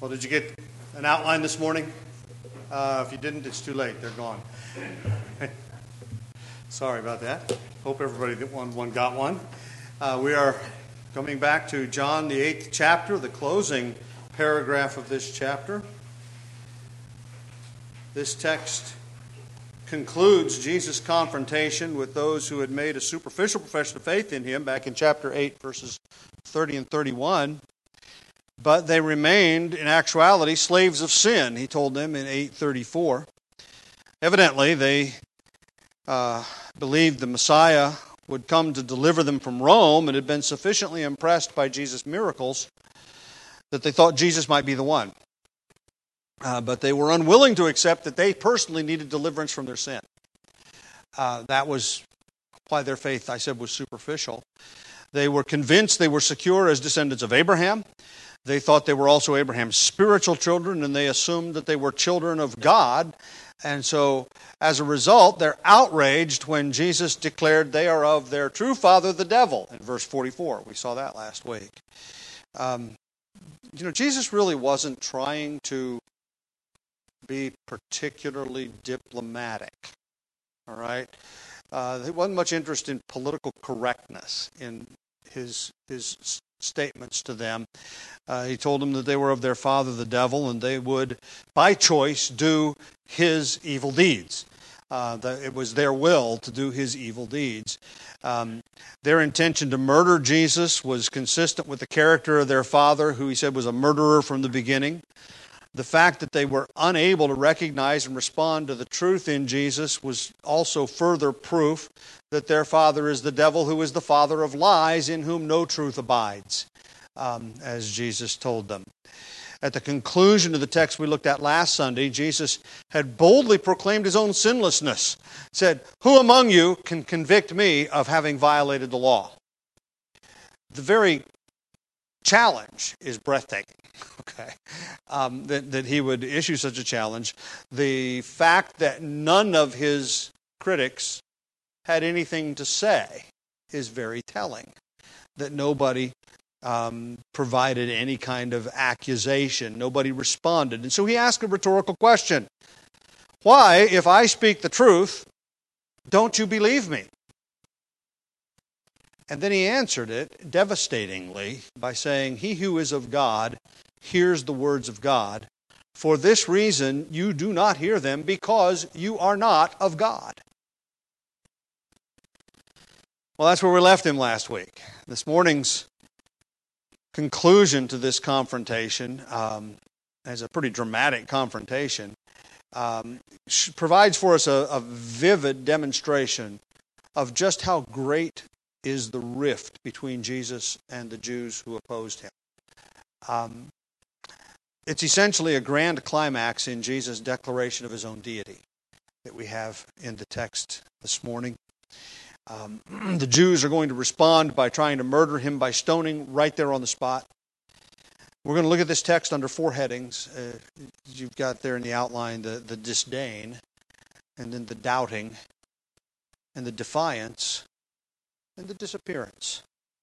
Well, did you get an outline this morning? If you didn't, it's too late. They're gone. Sorry about that. Hope everybody got one. We are coming back to John, the 8th chapter, the closing paragraph of this chapter. This text concludes Jesus' confrontation with those who had made a superficial profession of faith in him back in chapter 8, verses 30 and 31. But they remained, in actuality, slaves of sin, he told them in 8:34. Evidently, they believed the Messiah would come to deliver them from Rome and had been sufficiently impressed by Jesus' miracles that they thought Jesus might be the one. But they were unwilling to accept that they personally needed deliverance from their sin. That was why their faith, I said, was superficial. They were convinced they were secure as descendants of Abraham. They thought they were also Abraham's spiritual children, and they assumed that they were children of God. And so, as a result, they're outraged when Jesus declared they are of their true father, the devil, in verse 44. We saw that last week. Jesus really wasn't trying to be particularly diplomatic, all right? There wasn't much interest in political correctness in his statements to them. He told them that they were of their father, the devil, and they would, by choice, do his evil deeds. That it was their will to do his evil deeds. Their intention to murder Jesus was consistent with the character of their father, who he said was a murderer from the beginning. The fact that they were unable to recognize and respond to the truth in Jesus was also further proof that their father is the devil, who is the father of lies, in whom no truth abides, as Jesus told them. At the conclusion of the text we looked at last Sunday, Jesus had boldly proclaimed his own sinlessness. Said, "Who among you can convict me of having violated the law?" The very challenge is breathtaking. Okay, that he would issue such a challenge. The fact that none of his critics had anything to say is very telling. That nobody provided any kind of accusation. Nobody responded. And so he asked a rhetorical question. Why, if I speak the truth, don't you believe me? And then he answered it devastatingly by saying, "He who is of God hears the words of God. For this reason you do not hear them, because you are not of God." Well, that's where we left him last week. This morning's conclusion to this confrontation, as a pretty dramatic confrontation, provides for us a vivid demonstration of just how great is the rift between Jesus and the Jews who opposed him. It's essentially a grand climax in Jesus' declaration of his own deity that we have in the text this morning. The Jews are going to respond by trying to murder him by stoning right there on the spot. We're going to look at this text under 4 headings. You've got there in the outline the disdain, and then the doubting, and the defiance, and the disappearance.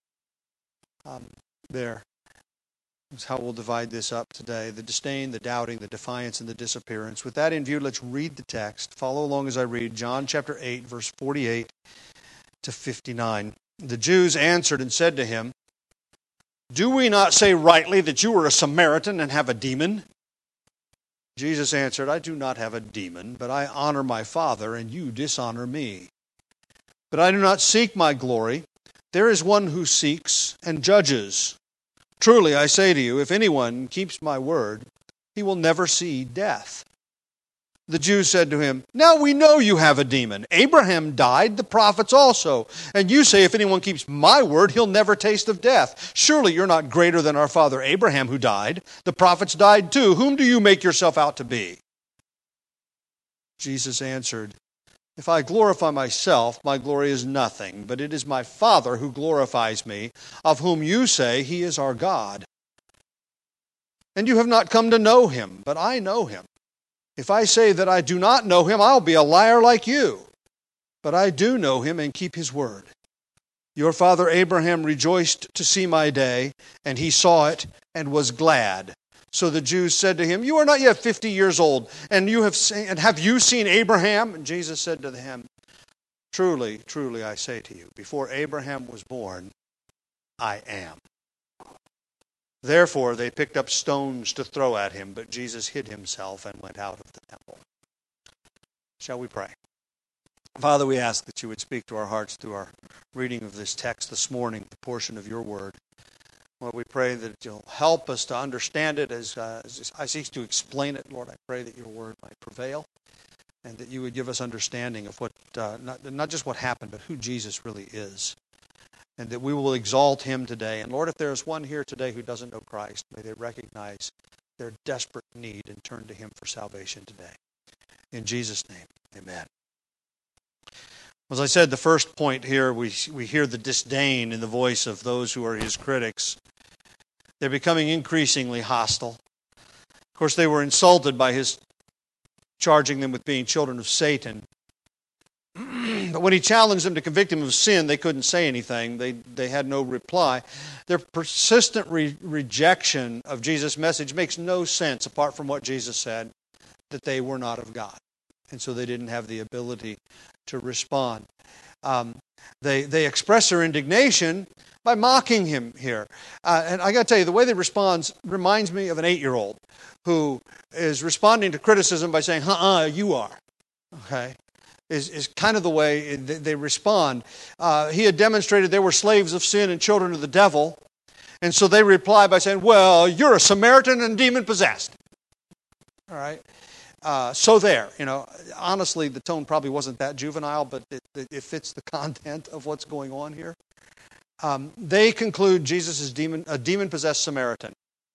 There is how we'll divide this up today. The disdain, the doubting, the defiance, and the disappearance. With that in view, let's read the text. Follow along as I read John chapter 8, verse 48 to 59. The Jews answered and said to him, "Do we not say rightly that you are a Samaritan and have a demon?" Jesus answered, "I do not have a demon, but I honor my Father, and you dishonor me. But I do not seek my glory. There is one who seeks and judges. Truly, I say to you, if anyone keeps my word, he will never see death." The Jews said to him, "Now we know you have a demon. Abraham died, the prophets also. And you say, if anyone keeps my word, he'll never taste of death. Surely you're not greater than our father Abraham, who died. The prophets died too. Whom do you make yourself out to be?" Jesus answered, "If I glorify myself, my glory is nothing, but it is my Father who glorifies me, of whom you say he is our God. And you have not come to know him, but I know him. If I say that I do not know him, I'll be a liar like you. But I do know him and keep his word. Your father Abraham rejoiced to see my day, and he saw it and was glad. So the Jews said to him, "You are not yet 50 years old, and have you seen Abraham?" And Jesus said to him, "Truly, truly, I say to you, before Abraham was born, I am." Therefore they picked up stones to throw at him, but Jesus hid himself and went out of the temple. Shall we pray? Father, we ask that you would speak to our hearts through our reading of this text this morning, the portion of your word. Lord, we pray that you'll help us to understand it as I seek to explain it. Lord, I pray that your word might prevail and that you would give us understanding of what, not just what happened, but who Jesus really is. And that we will exalt him today. And Lord, if there is one here today who doesn't know Christ, may they recognize their desperate need and turn to him for salvation today. In Jesus' name, amen. As I said, the first point here, we hear the disdain in the voice of those who are his critics. They're becoming increasingly hostile. Of course, they were insulted by his charging them with being children of Satan. But when he challenged them to convict him of sin, they couldn't say anything. They had no reply. Their persistent rejection of Jesus' message makes no sense apart from what Jesus said, that they were not of God. And so they didn't have the ability to respond. They express their indignation by mocking him here. And I got to tell you, the way they respond reminds me of an 8-year-old who is responding to criticism by saying, you are. Okay? Is kind of the way they respond. He had demonstrated they were slaves of sin and children of the devil. And so they reply by saying, well, you're a Samaritan and demon-possessed. All right? So there, honestly, the tone probably wasn't that juvenile, but it fits the content of what's going on here. They conclude Jesus is a demon-possessed Samaritan.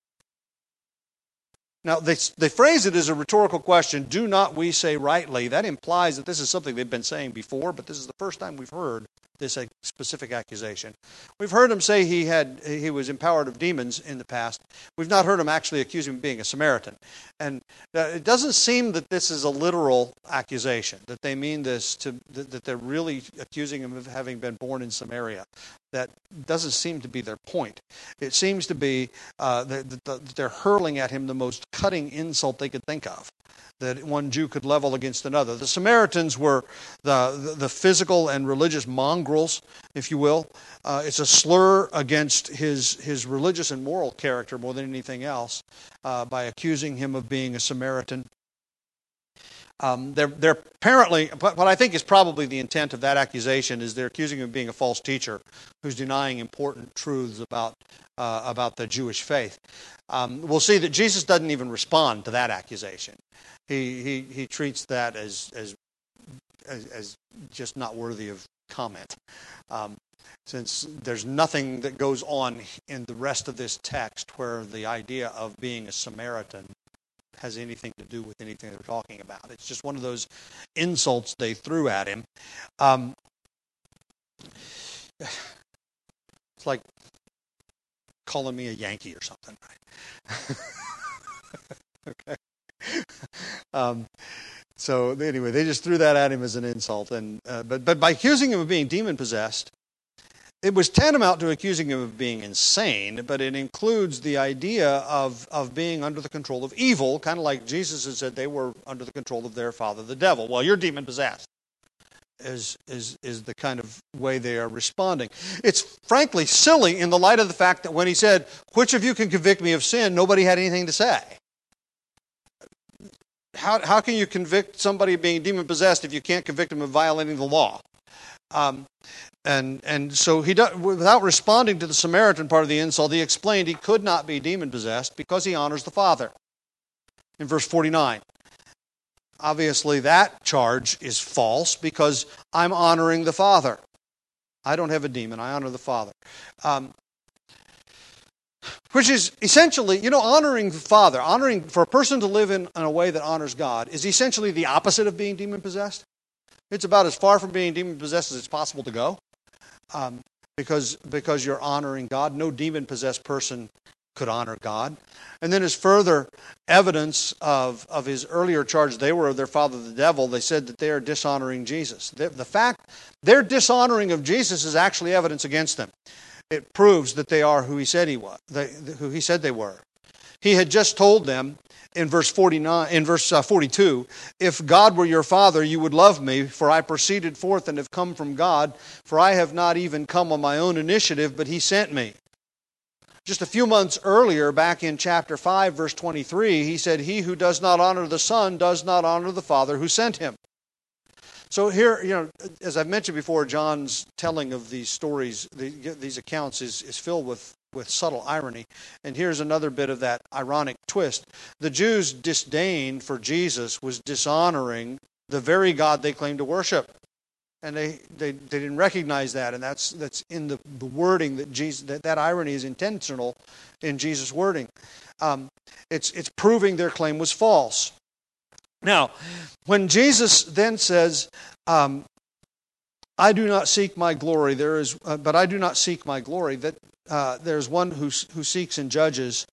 Now, they phrase it as a rhetorical question, do not we say rightly? That implies that this is something they've been saying before, but this is the first time we've heard this specific accusation. We've heard him say he was empowered of demons in the past. We've not heard him actually accuse him of being a Samaritan. And it doesn't seem that this is a literal accusation, that they mean this, that they're really accusing him of having been born in Samaria. That doesn't seem to be their point. It seems to be that they're hurling at him the most cutting insult they could think of, that one Jew could level against another. The Samaritans were the physical and religious mongrels, if you will. It's a slur against his religious and moral character more than anything else by accusing him of being a Samaritan. They're apparently, what I think is probably the intent of that accusation is they're accusing him of being a false teacher who's denying important truths about the Jewish faith. We'll see that Jesus doesn't even respond to that accusation. He treats that as just not worthy of comment. Since there's nothing that goes on in the rest of this text where the idea of being a Samaritan has anything to do with anything they're talking about. It's just one of those insults they threw at him. It's like calling me a Yankee or something. Okay. So anyway, they just threw that at him as an insult. And but by accusing him of being demon-possessed, it was tantamount to accusing him of being insane, but it includes the idea of being under the control of evil, kind of like Jesus had said they were under the control of their father, the devil. Well, you're demon-possessed, is the kind of way they are responding. It's frankly silly in the light of the fact that when he said, which of you can convict me of sin, nobody had anything to say. How can you convict somebody of being demon-possessed if you can't convict him of violating the law? And so without responding to the Samaritan part of the insult, he explained he could not be demon-possessed because he honors the Father. In verse 49, obviously that charge is false because I'm honoring the Father. I don't have a demon, I honor the Father. Which is essentially, honoring the Father, for a person to live in a way that honors God is essentially the opposite of being demon-possessed. It's about as far from being demon-possessed as it's possible to go. Because you're honoring God. No demon-possessed person could honor God. And then as further evidence of his earlier charge, they were of their father the devil, they said that they are dishonoring Jesus. The fact their dishonoring of Jesus is actually evidence against them. It proves that they are who he said he was, who he said they were. He had just told them in verse 42, if God were your Father, you would love me, for I proceeded forth and have come from God, for I have not even come on my own initiative, but He sent me. Just a few months earlier, back in chapter 5, verse 23, he said, he who does not honor the Son does not honor the Father who sent him. So here, as I've mentioned before, John's telling of these stories, these accounts is filled with subtle irony. And here's another bit of that ironic twist. The Jews' disdain for Jesus was dishonoring the very God they claimed to worship. And they didn't recognize that, and that's in the wording that Jesus, that irony is intentional in Jesus' wording. It's proving their claim was false. Now, when Jesus then says, "I do not seek my glory," but I do not seek my glory. That there's one who seeks and judges.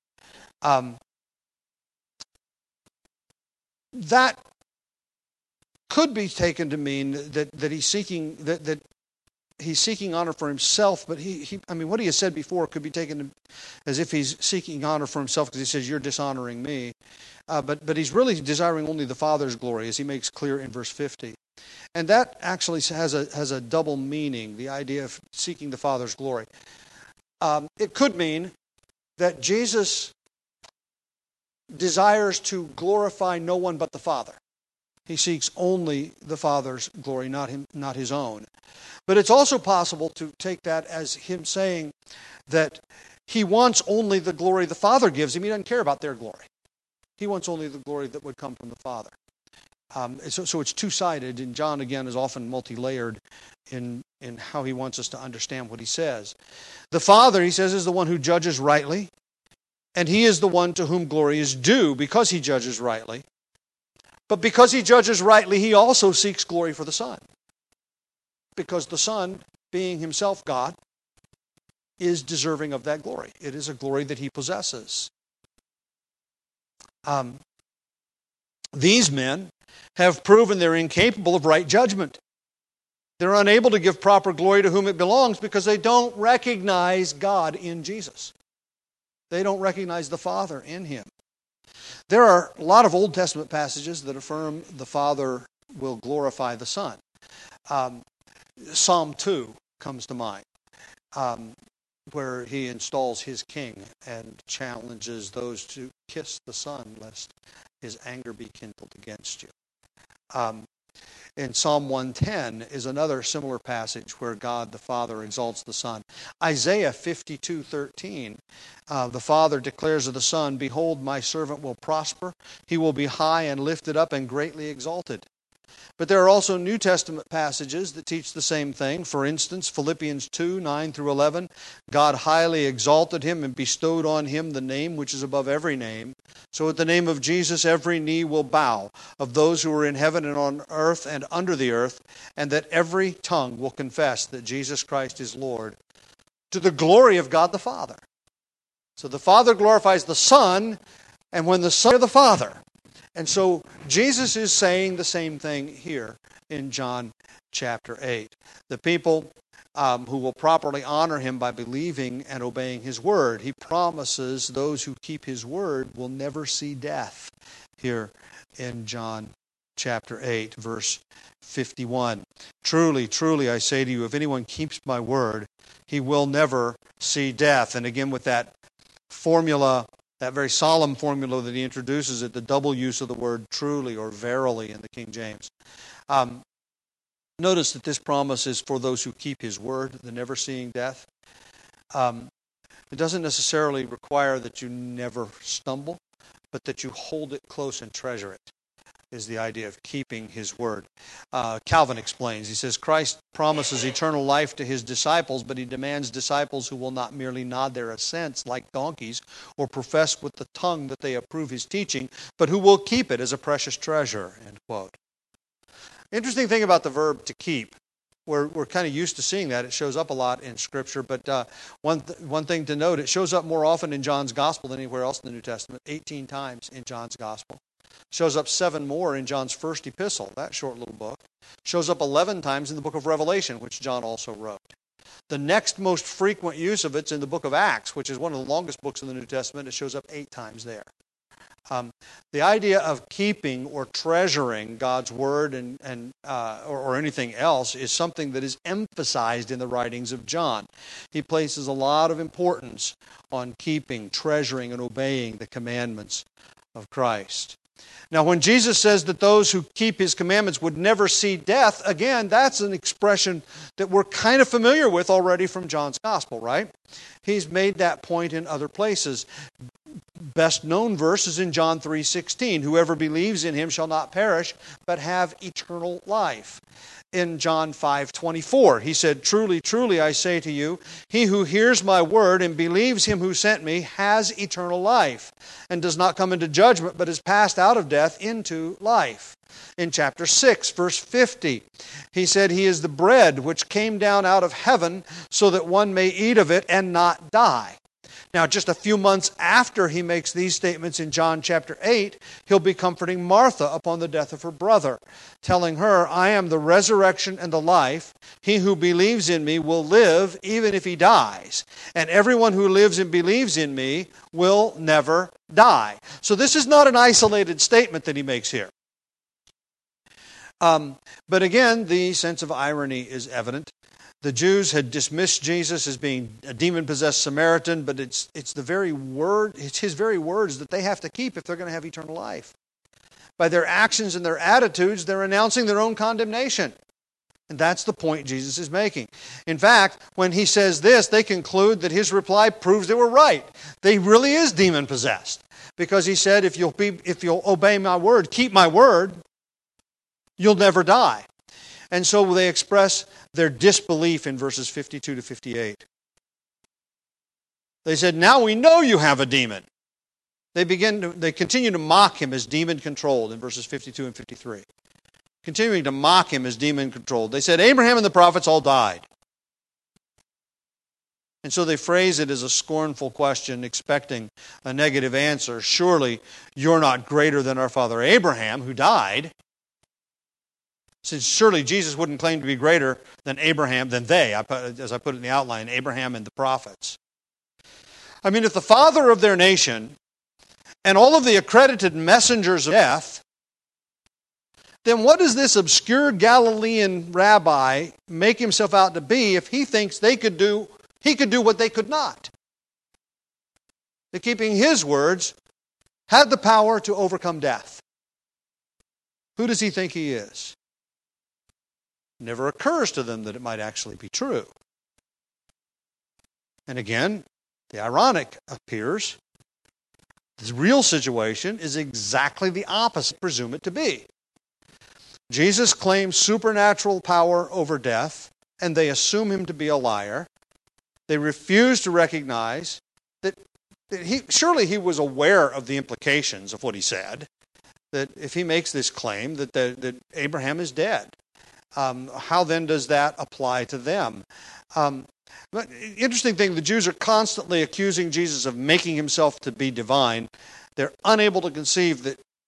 That could be taken to mean that he's seeking that he's seeking honor for himself, but what he has said before could be taken as if he's seeking honor for himself because he says, "You're dishonoring me," but he's really desiring only the Father's glory, as he makes clear in verse 50, and that actually has a double meaning. The idea of seeking the Father's glory, it could mean that Jesus desires to glorify no one but the Father. He seeks only the Father's glory, not his own. But it's also possible to take that as him saying that he wants only the glory the Father gives him. He doesn't care about their glory. He wants only the glory that would come from the Father. So it's two-sided, and John, again, is often multi-layered in how he wants us to understand what he says. The Father, he says, is the one who judges rightly, and he is the one to whom glory is due because he judges rightly. But because he judges rightly, he also seeks glory for the Son. Because the Son, being himself God, is deserving of that glory. It is a glory that he possesses. These men have proven they're incapable of right judgment. They're unable to give proper glory to whom it belongs because they don't recognize God in Jesus. They don't recognize the Father in him. There are a lot of Old Testament passages that affirm the Father will glorify the Son. Psalm 2 comes to mind, where he installs his king and challenges those to kiss the Son, lest his anger be kindled against you. In Psalm 110 is another similar passage where God the Father exalts the Son. Isaiah 52:13, the Father declares of the Son, "Behold, my servant will prosper. He will be high and lifted up and greatly exalted." But there are also New Testament passages that teach the same thing. For instance, Philippians 2:9-11, God highly exalted him and bestowed on him the name which is above every name. So at the name of Jesus every knee will bow, of those who are in heaven and on earth and under the earth, and that every tongue will confess that Jesus Christ is Lord, to the glory of God the Father. So the Father glorifies the Son, and when the Son is the Father. And so Jesus is saying the same thing here in John chapter 8. The people who will properly honor him by believing and obeying his word. He promises those who keep his word will never see death here in John chapter 8, verse 51. Truly, truly, I say to you, if anyone keeps my word, he will never see death. And again with that formula, that very solemn formula that he introduces it, the double use of the word truly or verily in the King James. Notice that this promise is for those who keep his word, the never seeing death. It doesn't necessarily require that you never stumble, but that you hold it close and treasure it, is the idea of keeping his word. Calvin explains, he says, Christ promises eternal life to his disciples, but he demands disciples who will not merely nod their assents like donkeys or profess with the tongue that they approve his teaching, but who will keep it as a precious treasure, end quote. Interesting thing about the verb to keep. We're kind of used to seeing that. It shows up a lot in Scripture, but one thing to note, it shows up more often in John's Gospel than anywhere else in the New Testament, 18 times in John's Gospel. Shows up 7 more in John's first epistle, that short little book. Shows up 11 times in the book of Revelation, which John also wrote. The next most frequent use of it's in the book of Acts, which is one of the longest books in the New Testament. It shows up 8 times there. The idea of keeping or treasuring God's Word or anything else is something that is emphasized in the writings of John. He places a lot of importance on keeping, treasuring, and obeying the commandments of Christ. Now, when Jesus says that those who keep His commandments would never see death, again, that's an expression that we're kind of familiar with already from John's Gospel, right? He's made that point in other places. Best known verse is in John 3:16. Whoever believes in Him shall not perish, but have eternal life. In John 5:24, He said, Truly, truly, I say to you, he who hears my word and believes Him who sent me has eternal life, and does not come into judgment, but is passed out of death into life. In chapter 6, verse 50, He said, He is the bread which came down out of heaven, so that one may eat of it and not die. Now, just a few months after He makes these statements in John chapter 8, He'll be comforting Martha upon the death of her brother, telling her, I am the resurrection and the life. He who believes in me will live even if he dies. And everyone who lives and believes in me will never die. So this is not an isolated statement that He makes here. But again, the sense of irony is evident. The Jews had dismissed Jesus as being a demon-possessed Samaritan, but it's His very words that they have to keep if they're going to have eternal life. By their actions and their attitudes, they're announcing their own condemnation. And that's the point Jesus is making. In fact, when He says this, they conclude that His reply proves they were right. They really is demon-possessed. Because He said, if you'll obey my word, keep my word, you'll never die. And so they express their disbelief in verses 52 to 58. They said, now we know you have a demon. They continue to mock Him as demon-controlled in verses 52 and 53. Continuing to mock Him as demon-controlled. They said, Abraham and the prophets all died. And so they phrase it as a scornful question, expecting a negative answer. Surely you're not greater than our father Abraham, who died. Since surely Jesus wouldn't claim to be greater than Abraham, than they, as I put it in the outline, Abraham and the prophets. I mean, if the father of their nation and all of the accredited messengers of death, then what does this obscure Galilean rabbi make himself out to be if he thinks he could do what they could not? That keeping His words had the power to overcome death. Who does he think he is? Never occurs to them that it might actually be true. And again, the ironic appears. The real situation is exactly the opposite, presume it to be. Jesus claims supernatural power over death, and they assume Him to be a liar. They refuse to recognize that surely He was aware of the implications of what He said, that if He makes this claim that Abraham is dead. How then does that apply to them? But interesting thing, the Jews are constantly accusing Jesus of making Himself to be divine. They're unable to conceive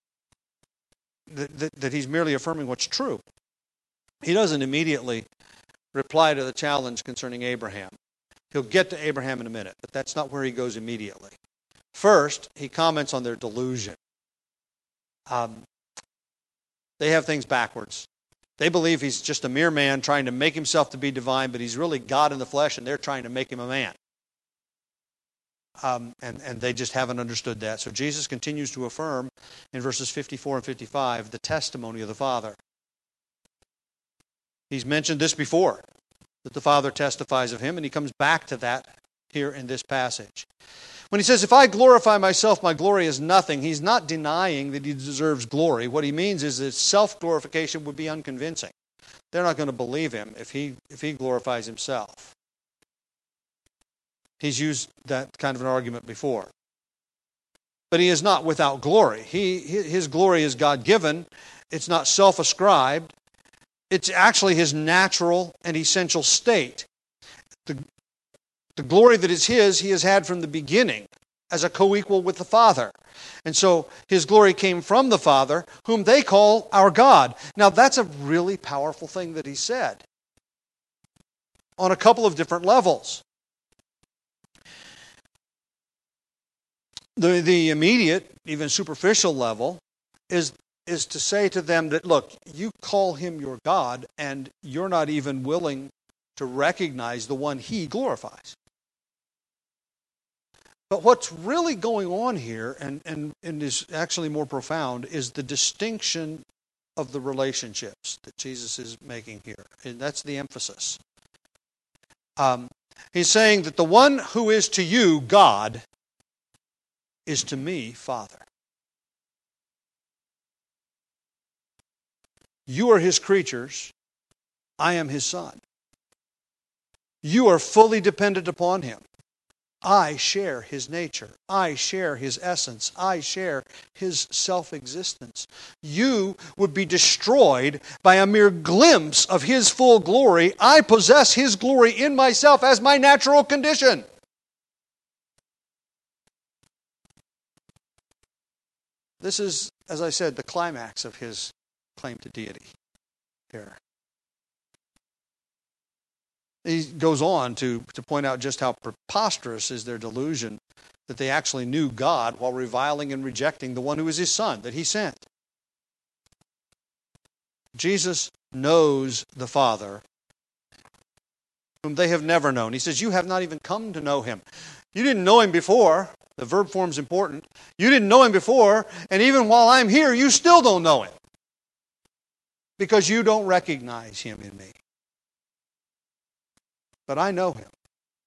that He's merely affirming what's true. He doesn't immediately reply to the challenge concerning Abraham. He'll get to Abraham in a minute, but that's not where He goes immediately. First, He comments on their delusion. They have things backwards. They believe He's just a mere man trying to make Himself to be divine, but He's really God in the flesh, and they're trying to make Him a man. And they just haven't understood that. So Jesus continues to affirm in verses 54 and 55 the testimony of the Father. He's mentioned this before, that the Father testifies of Him, and He comes back to that here in this passage. When He says, if I glorify myself, my glory is nothing, He's not denying that He deserves glory. What He means is that self-glorification would be unconvincing. They're not going to believe Him if he glorifies Himself. He's used that kind of an argument before. But He is not without glory. His glory is God-given. It's not self-ascribed. It's actually His natural and essential state. The glory that is His, He has had from the beginning as a co-equal with the Father. And so His glory came from the Father, whom they call our God. Now that's a really powerful thing that He said. on a couple of different levels. The immediate, even superficial level is to say to them that, look, you call him your God, and you're not even willing to recognize the one he glorifies. But what's really going on here, and is actually more profound, is the distinction of the relationships that Jesus is making here. And that's the emphasis. He's saying that the one who is to you God is to me Father. You are his creatures. I am his son. You are fully dependent upon him. I share his nature. I share his essence. I share his self-existence. You would be destroyed by a mere glimpse of his full glory. I possess his glory in myself as my natural condition. This is, as I said, the climax of his claim to deity here. He goes on to point out just how preposterous is their delusion that they actually knew God while reviling and rejecting the one who is his son, that he sent. Jesus knows the Father, whom they have never known. He says, you have not even come to know him. You didn't know him before. The verb form is important. You didn't know him before, and even while I'm here, you still don't know him, because you don't recognize him in me. But I know him.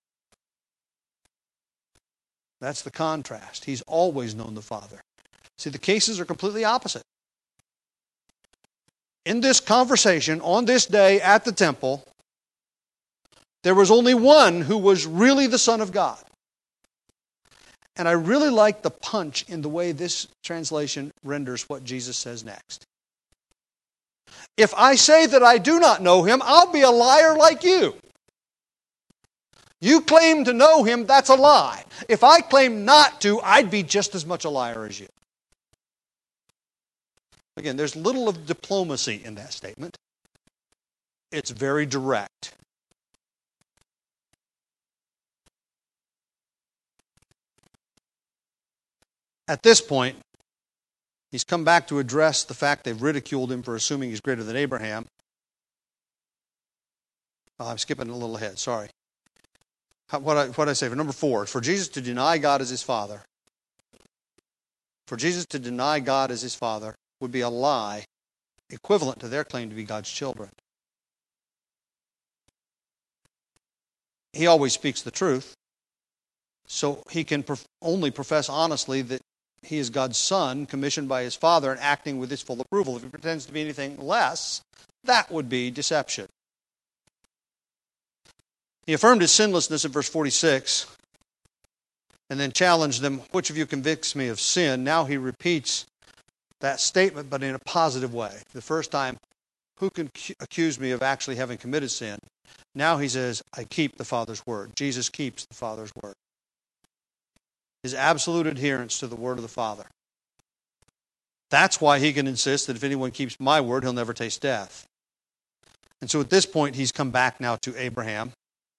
That's the contrast. He's always known the Father. See, the cases are completely opposite. In this conversation, on this day at the temple, there was only one who was really the Son of God. And I really like the punch in the way this translation renders what Jesus says next. If I say that I do not know him, I'll be a liar like you. You claim to know him, that's a lie. If I claim not to, I'd be just as much a liar as you. Again, there's little of diplomacy in that statement. It's very direct. At this point, he's come back to address the fact they've ridiculed him for assuming he's greater than Abraham. Oh, I'm skipping a little ahead, sorry. What did I say? For number 4, for Jesus to deny God as his Father. For Jesus to deny God as his Father would be a lie equivalent to their claim to be God's children. He always speaks the truth, so he can only profess honestly that he is God's Son, commissioned by his Father and acting with his full approval. If he pretends to be anything less, that would be deception. He affirmed his sinlessness in verse 46 and then challenged them, which of you convicts me of sin? Now he repeats that statement, but in a positive way. The first time, who can accuse me of actually having committed sin? Now he says, I keep the Father's word. Jesus keeps the Father's word. His absolute adherence to the word of the Father. That's why he can insist that if anyone keeps my word, he'll never taste death. And so at this point, he's come back now to Abraham,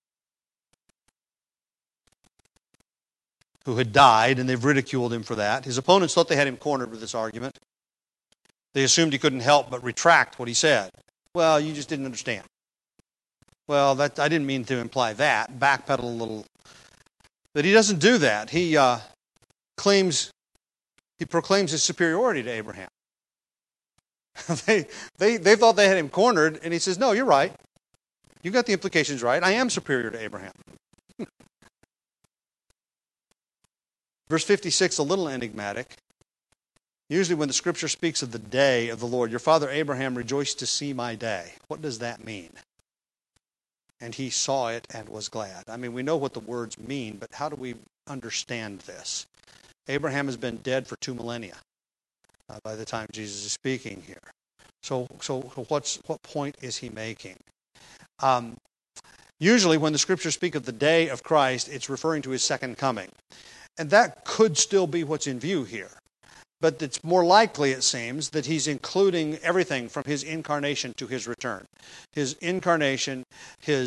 who had died, and they've ridiculed him for that. His opponents thought they had him cornered with this argument. They assumed he couldn't help but retract what he said. Well, you just didn't understand. Well, I didn't mean to imply that. Backpedal a little. But he doesn't do that. He proclaims his superiority to Abraham. They thought they had him cornered, and he says, no, you're right. You got the implications right. I am superior to Abraham. Verse 56, a little enigmatic. Usually when the Scripture speaks of the day of the Lord, your father Abraham rejoiced to see my day. What does that mean? And he saw it and was glad. I mean, we know what the words mean, but how do we understand this? Abraham has been dead for 2 millennia by the time Jesus is speaking here. So what point is he making? Usually when the Scriptures speak of the day of Christ, it's referring to his second coming. And that could still be what's in view here. But it's more likely, it seems, that he's including everything from his incarnation to his return. His incarnation, his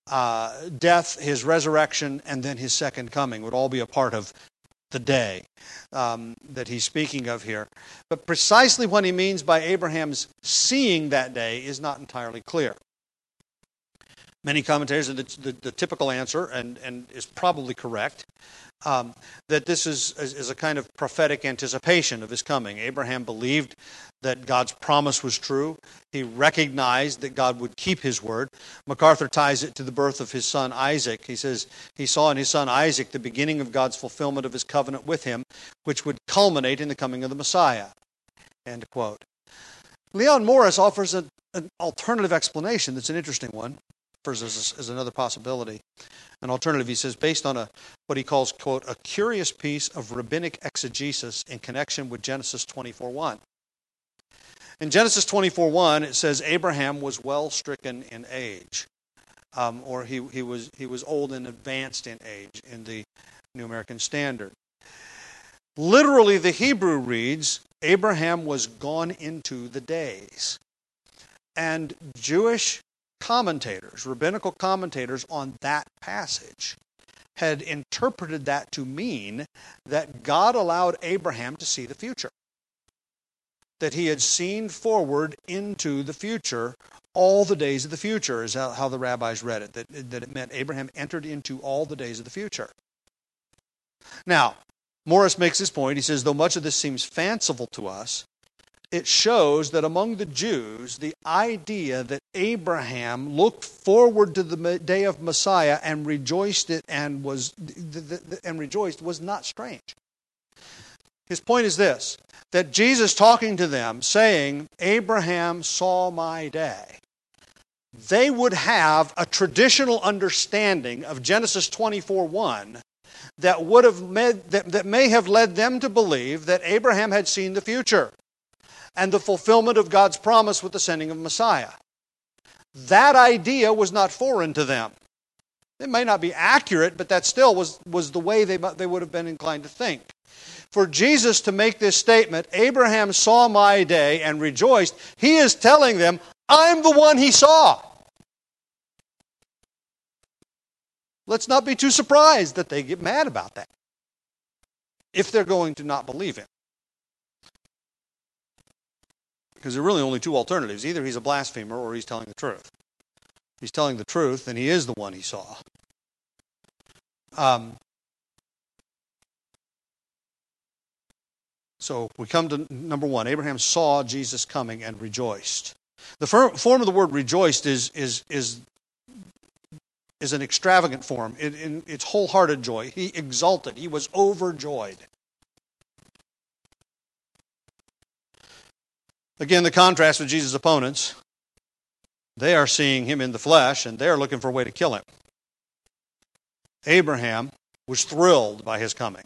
death, his resurrection, and then his second coming would all be a part of the day that he's speaking of here. But precisely what he means by Abraham's seeing that day is not entirely clear. Many commentators, the typical answer, and is probably correct, that this is a kind of prophetic anticipation of his coming. Abraham believed that God's promise was true. He recognized that God would keep his word. MacArthur ties it to the birth of his son Isaac. He says he saw in his son Isaac the beginning of God's fulfillment of his covenant with him, which would culminate in the coming of the Messiah. End quote. Leon Morris offers an alternative explanation that's an interesting one. As another possibility. An alternative, he says, based on what he calls, quote, a curious piece of rabbinic exegesis in connection with Genesis 24:1. In Genesis 24:1, it says Abraham was well stricken in age, or he was old and advanced in age in the New American Standard. Literally, the Hebrew reads, Abraham was gone into the days. And Jewish commentators, rabbinical commentators on that passage, had interpreted that to mean that God allowed Abraham to see the future. That he had seen forward into the future, all the days of the future, is how the rabbis read it. That it meant Abraham entered into all the days of the future. Now, Morris makes this point. He says, though much of this seems fanciful to us, it shows that among the Jews, the idea that Abraham looked forward to the day of Messiah and rejoiced was not strange. His point is this, that Jesus talking to them, saying, Abraham saw my day, they would have a traditional understanding of Genesis 24:1 that may have led them to believe that Abraham had seen the future and the fulfillment of God's promise with the sending of Messiah. That idea was not foreign to them. It may not be accurate, but that still was the way they would have been inclined to think. For Jesus to make this statement, Abraham saw my day and rejoiced, he is telling them, I'm the one he saw. Let's not be too surprised that they get mad about that, if they're going to not believe him. Because there are really only two alternatives. Either he's a blasphemer or he's telling the truth. If he's telling the truth, then he is the one he saw. So we come to number one. Abraham saw Jesus coming and rejoiced. The form of the word rejoiced is an extravagant form. It's wholehearted joy. He exulted. He was overjoyed. Again, the contrast with Jesus' opponents. They are seeing him in the flesh, and they are looking for a way to kill him. Abraham was thrilled by his coming.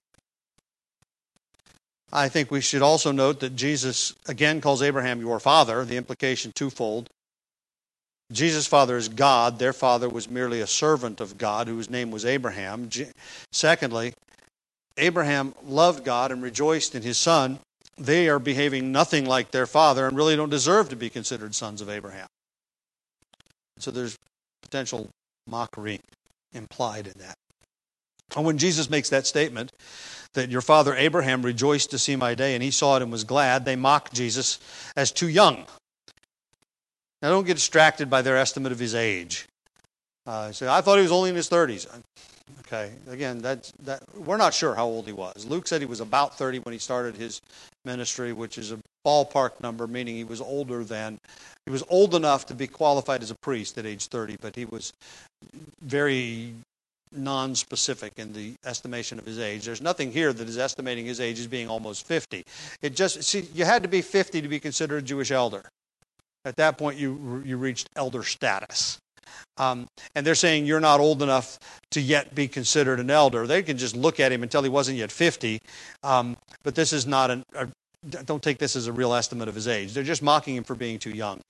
I think we should also note that Jesus again calls Abraham your father, the implication twofold. Jesus' father is God. Their father was merely a servant of God whose name was Abraham. Secondly, Abraham loved God and rejoiced in his son. They are behaving nothing like their father and really don't deserve to be considered sons of Abraham. So there's potential mockery implied in that. And when Jesus makes that statement, that your father Abraham rejoiced to see my day and he saw it and was glad, they mock Jesus as too young. Now don't get distracted by their estimate of his age. Say, I thought he was only in his 30s. Okay, again, we're not sure how old he was. Luke said he was about 30 when he started his ministry, which is a ballpark number, meaning he was old enough to be qualified as a priest at age 30, but he was very non-specific in the estimation of his age. There's nothing here that is estimating his age as being almost 50. You had to be 50 to be considered a Jewish elder. At that point, you reached elder status. And they're saying you're not old enough to yet be considered an elder. They can just look at him and tell he wasn't yet 50. But this is not don't take this as a real estimate of his age. They're just mocking him for being too young.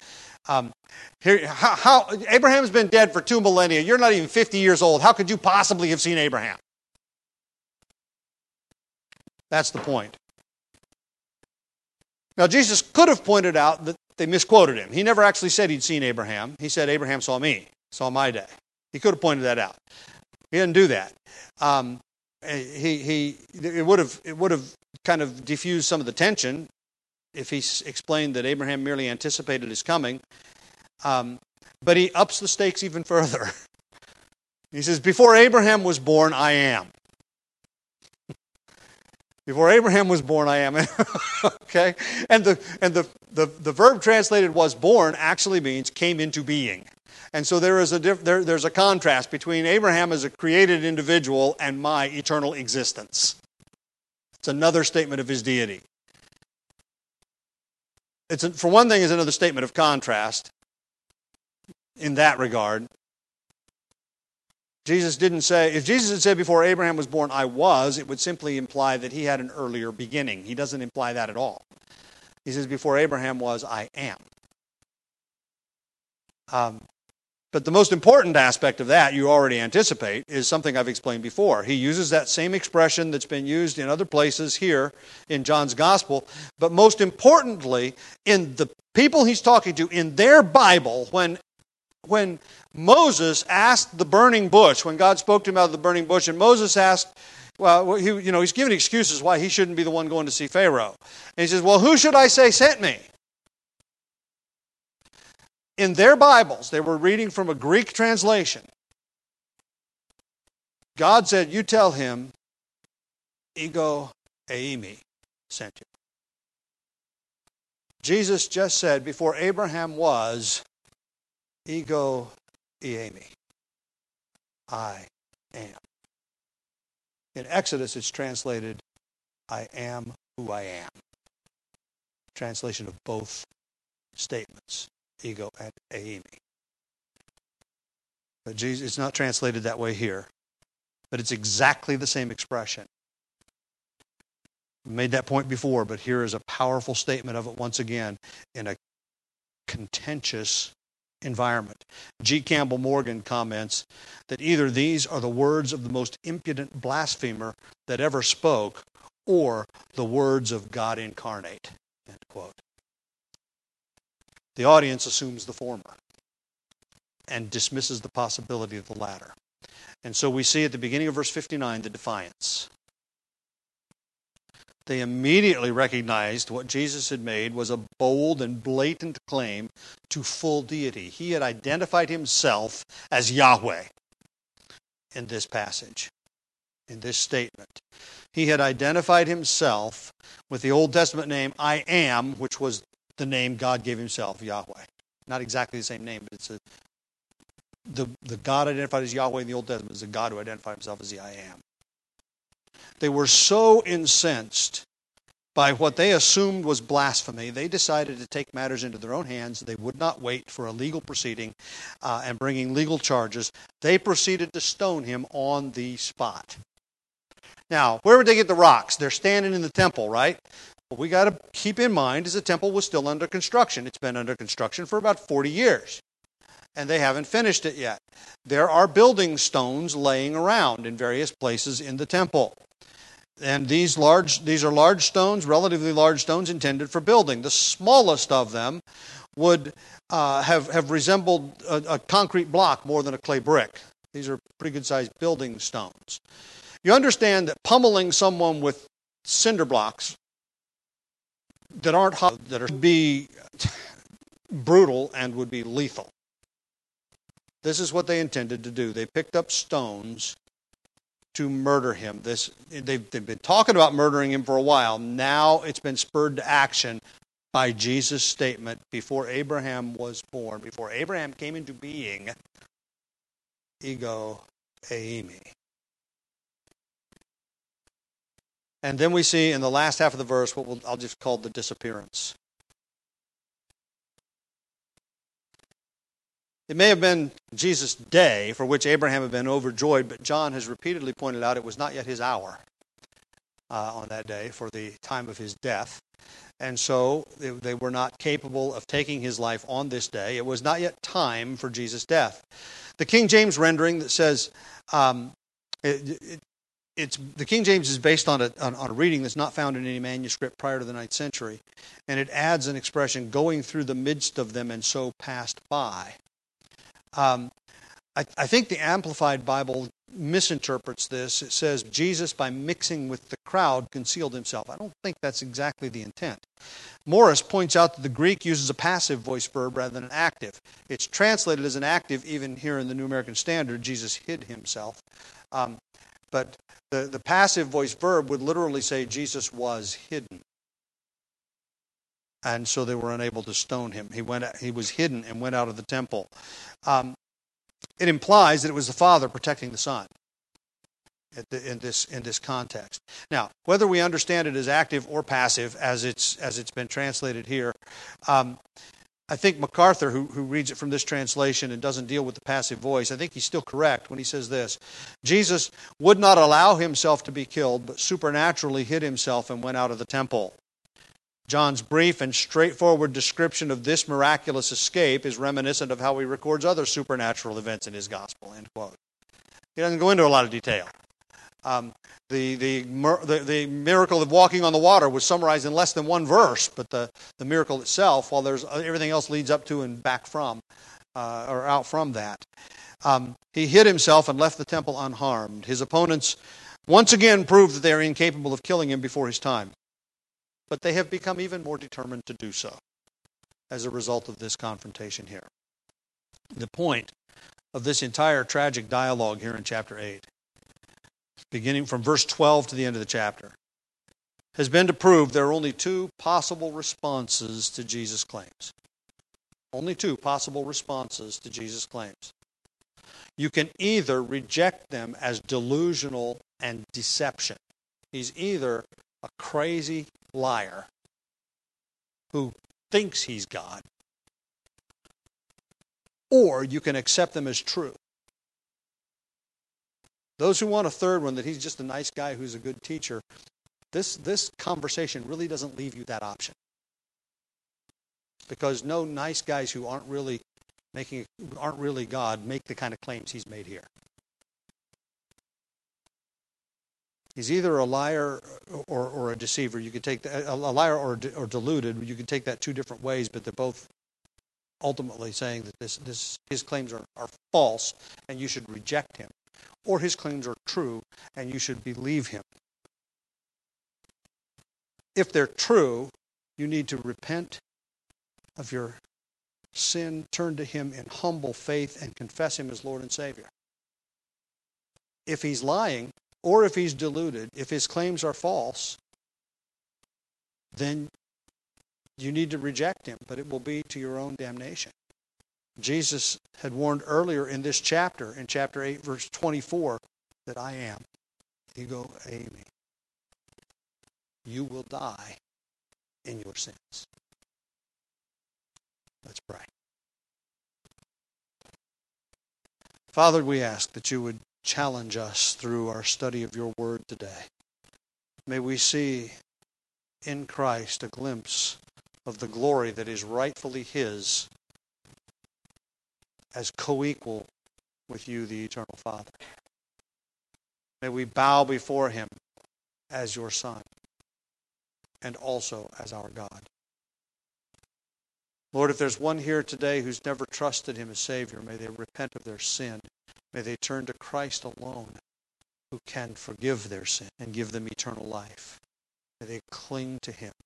Abraham's been dead for 2 millennia. You're not even 50 years old. How could you possibly have seen Abraham? That's the point. Now, Jesus could have pointed out that they misquoted him. He never actually said he'd seen Abraham. He said, Abraham saw me, saw my day. He could have pointed that out. He didn't do that. It would have kind of diffused some of the tension if he explained that Abraham merely anticipated his coming. But he ups the stakes even further. He says, before Abraham was born, I am. Before Abraham was born, I am. Okay? And the verb translated was born actually means came into being. And so there's a contrast between Abraham as a created individual and my eternal existence. It's another statement of his deity. For one thing, it's another statement of contrast in that regard. Jesus didn't say, if Jesus had said before Abraham was born, I was, it would simply imply that he had an earlier beginning. He doesn't imply that at all. He says before Abraham was, I am. But the most important aspect of that, you already anticipate, is something I've explained before. He uses that same expression that's been used in other places here in John's Gospel. But most importantly, in the people he's talking to, in their Bible, when Moses asked the burning bush, when God spoke to him out of the burning bush, and Moses asked, well, he's giving excuses why he shouldn't be the one going to see Pharaoh. And he says, well, who should I say sent me? In their Bibles, they were reading from a Greek translation. God said, you tell him, ego eimi sent you. Jesus just said, before Abraham was, ego eimi, I am. In Exodus, it's translated, I am who I am. Translation of both statements. Ego and eimi. But Jesus, it's not translated that way here. But it's exactly the same expression. I made that point before, but here is a powerful statement of it once again in a contentious environment. G. Campbell Morgan comments that either these are the words of the most impudent blasphemer that ever spoke, or the words of God incarnate. End quote. The audience assumes the former and dismisses the possibility of the latter. And so we see at the beginning of verse 59 the defiance. They immediately recognized what Jesus had made was a bold and blatant claim to full deity. He had identified himself as Yahweh in this passage, in this statement. He had identified himself with the Old Testament name I am, which was the name God gave himself, Yahweh. Not exactly the same name, but it's the God identified as Yahweh in the Old Testament is the God who identified himself as the I am. They were so incensed by what they assumed was blasphemy, they decided to take matters into their own hands. They would not wait for a legal proceeding and bringing legal charges. They proceeded to stone him on the spot. Now, where would they get the rocks? They're standing in the temple, right? What we got to keep in mind is the temple was still under construction. It's been under construction for about 40 years, and they haven't finished it yet. There are building stones laying around in various places in the temple. And these are large stones, relatively large stones intended for building. The smallest of them would have resembled a concrete block more than a clay brick. These are pretty good-sized building stones. You understand that pummeling someone with cinder blocks that aren't hot, that would be brutal and would be lethal. This is what they intended to do. They picked up stones to murder him. They've been talking about murdering him for a while. Now it's been spurred to action by Jesus' statement, before Abraham was born, before Abraham came into being, ego eimi. And then we see in the last half of the verse what I'll just call the disappearance. It may have been Jesus' day for which Abraham had been overjoyed, but John has repeatedly pointed out it was not yet his hour on that day for the time of his death. And so they were not capable of taking his life on this day. It was not yet time for Jesus' death. The King James rendering that says, the King James is based on a reading that's not found in any manuscript prior to the 9th century, and it adds an expression, going through the midst of them and so passed by. I think the Amplified Bible misinterprets this. It says, Jesus, by mixing with the crowd, concealed himself. I don't think that's exactly the intent. Morris points out that the Greek uses a passive voice verb rather than an active. It's translated as an active, even here in the New American Standard, Jesus hid himself. But the passive voice verb would literally say Jesus was hidden. And so they were unable to stone him. He was hidden and went out of the temple. It implies that it was the Father protecting the Son in this context. Now, whether we understand it as active or passive, as it's been translated here, I think MacArthur, who reads it from this translation and doesn't deal with the passive voice, I think he's still correct when he says this: Jesus would not allow himself to be killed, but supernaturally hid himself and went out of the temple. John's brief and straightforward description of this miraculous escape is reminiscent of how he records other supernatural events in his gospel, end quote. He doesn't go into a lot of detail. The miracle of walking on the water was summarized in less than one verse, but the miracle itself, while there's everything else leads up to and back from, or out from that. He hid himself and left the temple unharmed. His opponents once again proved that they are incapable of killing him before his time. But they have become even more determined to do so as a result of this confrontation here. The point of this entire tragic dialogue here in chapter 8, beginning from verse 12 to the end of the chapter, has been to prove there are only two possible responses to Jesus' claims. Only two possible responses to Jesus' claims. You can either reject them as delusional and deception. He's either a crazy liar who thinks he's God, or you can accept them as true. Those who want a third one, that he's just a nice guy who's a good teacher, this conversation really doesn't leave you that option. Because no nice guys who aren't really God make the kind of claims he's made here. He's either a liar or a deceiver. You could take a liar or deluded. You could take that two different ways, but they're both ultimately saying that his claims are false and you should reject him, or his claims are true and you should believe him. If they're true, you need to repent of your sin, turn to him in humble faith, and confess him as Lord and Savior. If he's lying, or if he's deluded, if his claims are false, then you need to reject him, but it will be to your own damnation. Jesus had warned earlier in this chapter, in chapter 8, verse 24, that I am ego eimi. You will die in your sins. Let's pray. Father, we ask that you would challenge us through our study of your word today. May we see in Christ a glimpse of the glory that is rightfully his as co-equal with you, the eternal Father. May we bow before him as your Son and also as our God. Lord, if there's one here today who's never trusted him as Savior, may they repent of their sin. May they turn to Christ alone, who can forgive their sin and give them eternal life. May they cling to him.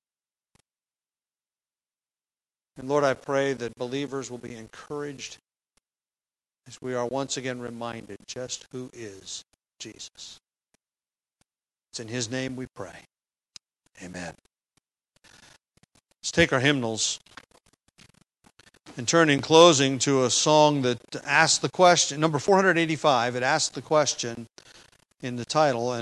And Lord, I pray that believers will be encouraged as we are once again reminded just who is Jesus. It's in his name we pray. Amen. Let's take our hymnals and turn in closing to a song that asks the question, number 485, it asks the question in the title, and